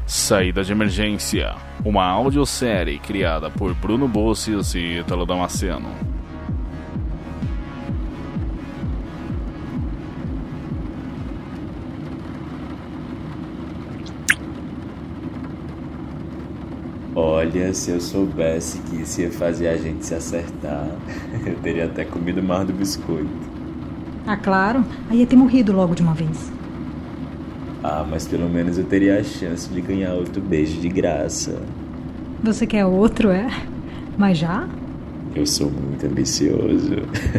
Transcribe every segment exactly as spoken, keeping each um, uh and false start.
Saída de Emergência, uma audiosérie criada por Bruno Bossis e Ítalo Damasceno. Olha, se eu soubesse que isso ia fazer a gente se acertar, eu teria até comido mais do biscoito. Ah, claro. Aí ia ter morrido logo de uma vez. Ah, mas pelo menos eu teria a chance de ganhar outro beijo de graça. Você quer outro, é? Mas já? Eu sou muito ambicioso.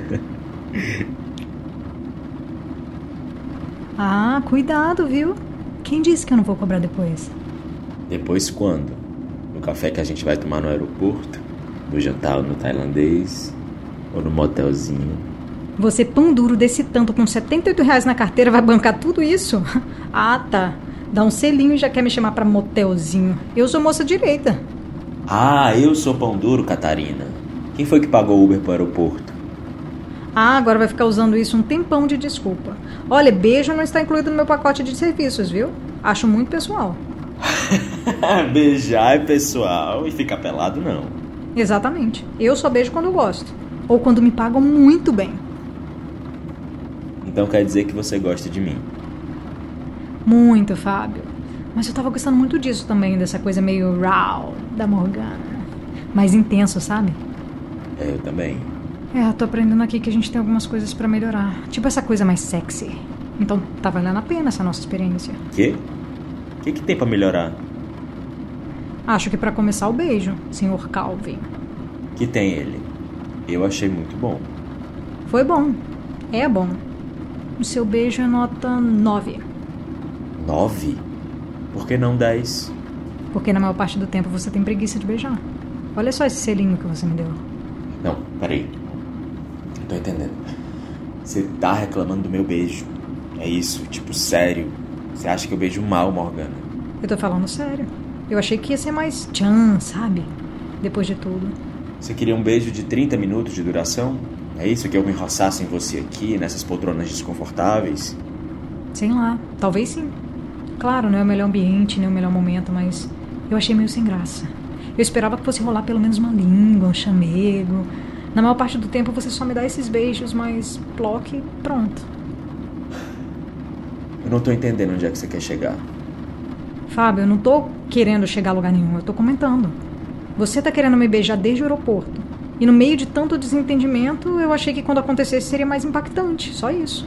Ah, cuidado, viu? Quem disse que eu não vou cobrar depois? Depois quando? No café que a gente vai tomar no aeroporto? No jantar no tailandês? Ou no motelzinho? Você, pão duro desse tanto, com setenta e oito reais na carteira, vai bancar tudo isso? Ah, tá. Dá um selinho e já quer me chamar pra motelzinho. Eu sou moça direita. Ah, eu sou pão duro, Catarina. Quem foi que pagou o Uber pro aeroporto? Ah, agora vai ficar usando isso um tempão de desculpa. Olha, beijo não está incluído no meu pacote de serviços, viu? Acho muito pessoal. Beijar é pessoal e ficar pelado não. Exatamente. Eu só beijo quando eu gosto. Ou quando me pagam muito bem. Então quer dizer que você gosta de mim? Muito, Fábio. Mas eu tava gostando muito disso também, dessa coisa meio raw da Morgana. Mais intenso, sabe? É, eu também. É, eu tô aprendendo aqui que a gente tem algumas coisas pra melhorar. Tipo essa coisa mais sexy. Então tá valendo a pena essa nossa experiência. Quê? O que que tem pra melhorar? Acho que pra começar o beijo, senhor Calvin. Que tem ele? Eu achei muito bom. Foi bom. É bom. O seu beijo é nota nove. Nove? Por que não dez? Porque na maior parte do tempo você tem preguiça de beijar. Olha só esse selinho que você me deu. Não, peraí. Não tô entendendo. Você tá reclamando do meu beijo. É isso, tipo, sério. Você acha que eu beijo mal, Morgana? Eu tô falando sério. Eu achei que ia ser mais tchan, sabe? Depois de tudo. Você queria um beijo de trinta minutos de duração? É isso que eu me enrossasse em você aqui, nessas poltronas desconfortáveis? Sei lá, talvez sim. Claro, não é o melhor ambiente, nem o melhor momento, mas eu achei meio sem graça. Eu esperava que fosse rolar pelo menos uma língua, um chamego. Na maior parte do tempo você só me dá esses beijos, mas ploque e pronto. Eu não tô entendendo onde é que você quer chegar. Fábio, eu não tô querendo chegar a lugar nenhum, eu tô comentando. Você tá querendo me beijar desde o aeroporto. E no meio de tanto desentendimento, eu achei que quando acontecesse seria mais impactante. Só isso.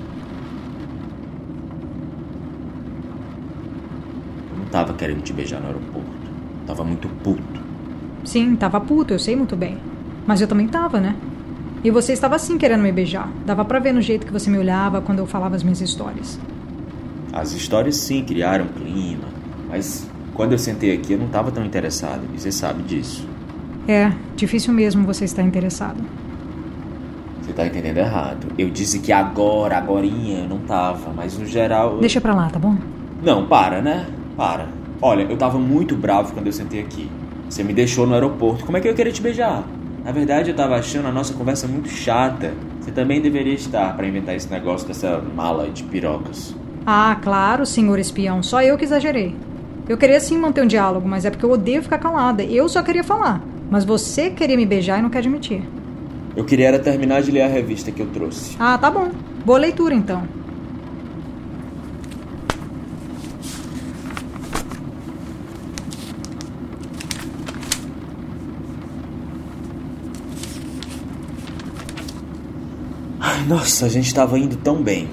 Eu não tava querendo te beijar no aeroporto. Tava muito puto. Sim, tava puto, eu sei muito bem. Mas eu também tava, né? E você estava sim querendo me beijar. Dava pra ver no jeito que você me olhava quando eu falava as minhas histórias. As histórias sim criaram clima. Mas quando eu sentei aqui eu não tava tão interessado. E você sabe disso. É, difícil mesmo você estar interessado. Você tá entendendo errado. Eu disse que agora, agorinha, eu não tava. Mas no geral... Deixa pra lá, tá bom? Não, para, né? Para. Olha, eu tava muito bravo quando eu sentei aqui. Você me deixou no aeroporto. Como é que eu queria te beijar? Na verdade, eu tava achando a nossa conversa muito chata. Você também deveria estar pra inventar esse negócio dessa mala de pirocas. Ah, claro, senhor espião. Só eu que exagerei. Eu queria sim manter um diálogo, mas é porque eu odeio ficar calada. Eu só queria falar. Mas você queria me beijar e não quer admitir. Eu queria era terminar de ler a revista que eu trouxe. Ah, tá bom. Boa leitura, então. Ai, nossa, a gente tava indo tão bem.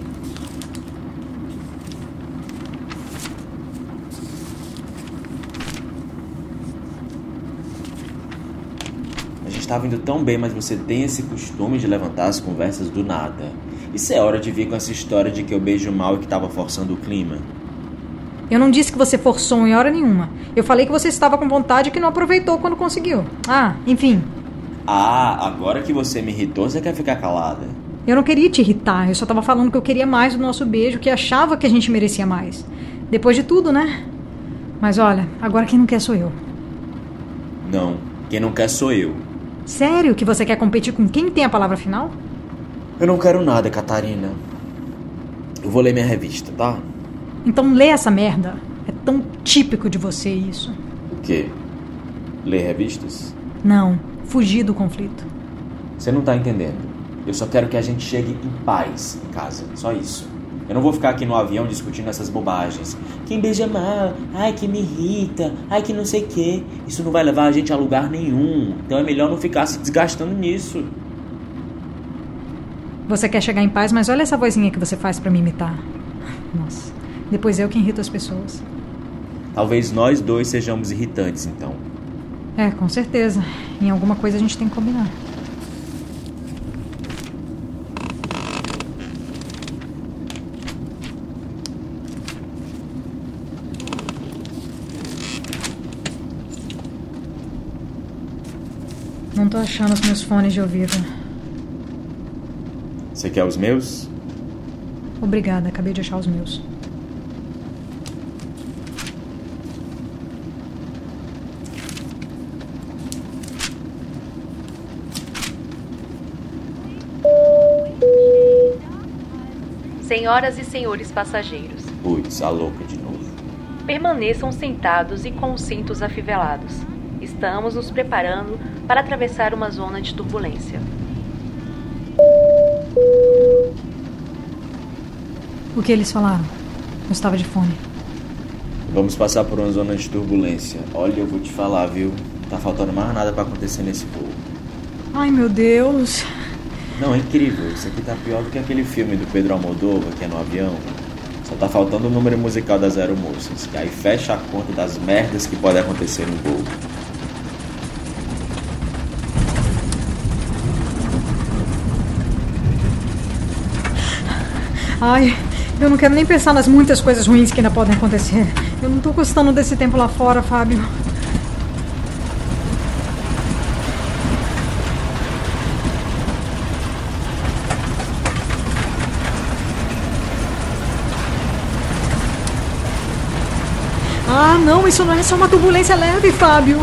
A gente tava indo tão bem, mas você tem esse costume de levantar as conversas do nada. Isso é hora de vir com essa história de que eu beijo mal e que tava forçando o clima. Eu não disse que você forçou em hora nenhuma. Eu falei que você estava com vontade e que não aproveitou quando conseguiu. Ah, enfim. Ah, agora que você me irritou, você quer ficar calada? Eu não queria te irritar. Eu só estava falando que eu queria mais do nosso beijo, que achava que a gente merecia mais. Depois de tudo, né? Mas olha, agora quem não quer sou eu. Não, quem não quer sou eu. Sério que você quer competir com quem tem a palavra final? Eu não quero nada, Catarina. Eu vou ler minha revista, tá? Então lê essa merda. É tão típico de você isso. O quê? Ler revistas? Não, fugir do conflito. Você não tá entendendo. Eu só quero que a gente chegue em paz em casa, só isso. Eu não vou ficar aqui no avião discutindo essas bobagens. Quem beija mal, ai que me irrita, ai que não sei o quê. Isso não vai levar a gente a lugar nenhum. Então é melhor não ficar se desgastando nisso. Você quer chegar em paz, mas olha essa vozinha que você faz pra me imitar. Nossa, depois eu que irrito as pessoas. Talvez nós dois sejamos irritantes, então. É, com certeza. Em alguma coisa a gente tem que combinar. Não tô achando os meus fones de ouvido. Você quer os meus? Obrigada, acabei de achar os meus. Senhoras e senhores passageiros, Putz, a louca de novo. permaneçam sentados e com os cintos afivelados. Estamos nos preparando para atravessar uma zona de turbulência. O que eles falaram? Eu estava de fone. Vamos passar por uma zona de turbulência. Olha, eu vou te falar, viu? Não tá faltando mais nada pra acontecer nesse voo. Ai, meu Deus. Não, é incrível. Isso aqui tá pior do que aquele filme do Pedro Almodóvar, que é no avião. Só tá faltando o número musical das aeromoças, que aí fecha a conta das merdas que podem acontecer no voo. Ai, eu não quero nem pensar nas muitas coisas ruins que ainda podem acontecer. Eu não tô gostando desse tempo lá fora, Fábio. Ah, não, isso não é só uma turbulência leve, Fábio.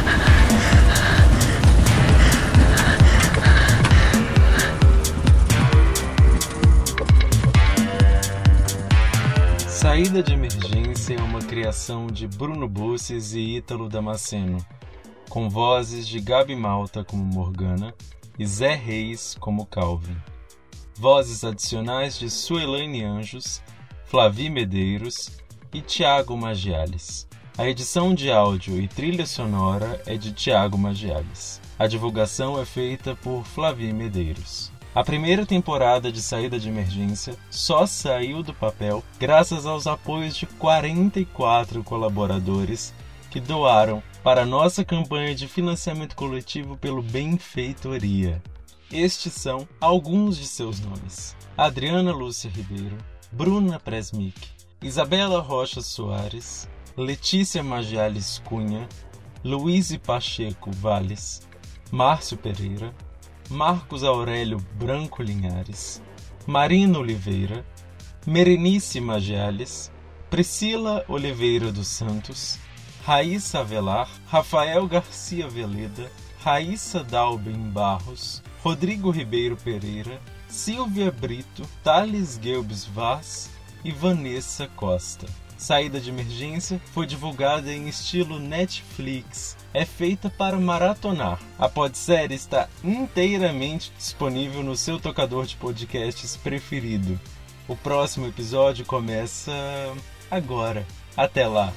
Saída de Emergência é uma criação de Bruno Busses e Ítalo Damasceno, com vozes de Gabi Malta como Morgana e Zé Reis como Calvin. Vozes adicionais de Suelaine Anjos, Flavi Medeiros e Tiago Magiales. A edição de áudio e trilha sonora é de Tiago Magiales. A divulgação é feita por Flavi Medeiros. A primeira temporada de Saída de Emergência só saiu do papel graças aos apoios de quarenta e quatro colaboradores que doaram para a nossa campanha de financiamento coletivo pelo Benfeitoria. Estes são alguns de seus nomes: Adriana Lúcia Ribeiro, Bruna Presmic, Isabela Rocha Soares, Letícia Magiales Cunha, Luiz Pacheco Valles, Márcio Pereira, Marcos Aurélio Branco Linhares, Marina Oliveira, Merenice Magiales, Priscila Oliveira dos Santos, Raíssa Avelar, Rafael Garcia Veleda, Raíssa Dalben Barros, Rodrigo Ribeiro Pereira, Silvia Brito, Thales Guelbs Vaz e Vanessa Costa. Saída de Emergência foi divulgada em estilo Netflix. É feita para maratonar. A podsérie está inteiramente disponível no seu tocador de podcasts preferido. O próximo episódio começa agora. Até lá!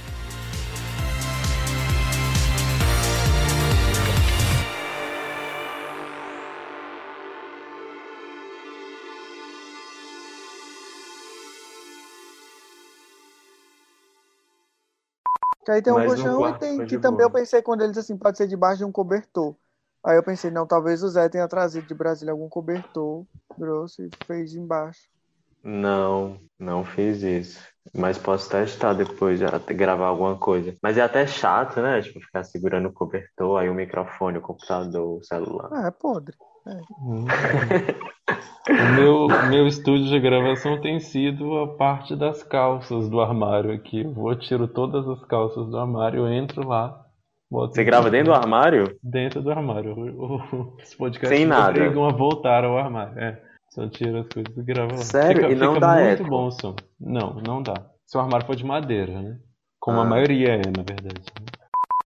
Que aí tem um Mas no colchão e quarto tem foi que de também boa. eu pensei quando ele disse assim, pode ser debaixo de um cobertor. Aí eu pensei, não, talvez o Zé tenha trazido de Brasília algum cobertor grosso e fez embaixo. Não, não fiz isso. Mas posso testar depois, até gravar alguma coisa. Mas é até chato, né? Tipo, ficar segurando o cobertor, aí o microfone, o computador, o celular. Ah, é podre. Hum. O meu, meu estúdio de gravação tem sido a parte das calças do armário aqui. Eu vou, tiro todas as calças do armário, eu entro lá. Boto Você grava dentro do armário? Dentro do armário. O- o- Os podcasts Sem me nada. obrigam a voltar ao armário. É, só tiro as coisas e gravo lá. Sério? Fica, E não fica dá muito eco? bom o som. Não, não dá. se o armário for de madeira, né? Como a Ah. maioria é, na verdade. Né?